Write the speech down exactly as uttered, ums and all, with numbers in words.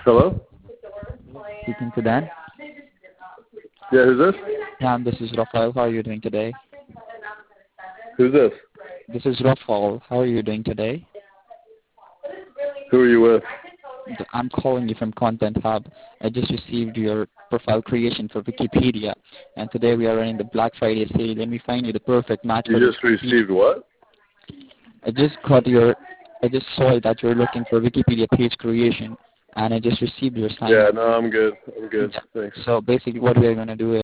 Hello? Speaking to Dan. Yeah, who's this? Dan, this is Rafael. How are you doing today? Who's this? This is Rafael. How are you doing today? Who are you with? I'm calling you from Content Hub. I just received your profile creation for Wikipedia, and today we are running the Black Friday sale. Let me find you the perfect match You for this. just received what? I just got your, I just saw that you're looking for Wikipedia page creation, and I just received your sign Yeah, up. no, I'm good. I'm good. Yeah. Thanks. So basically what we are going to do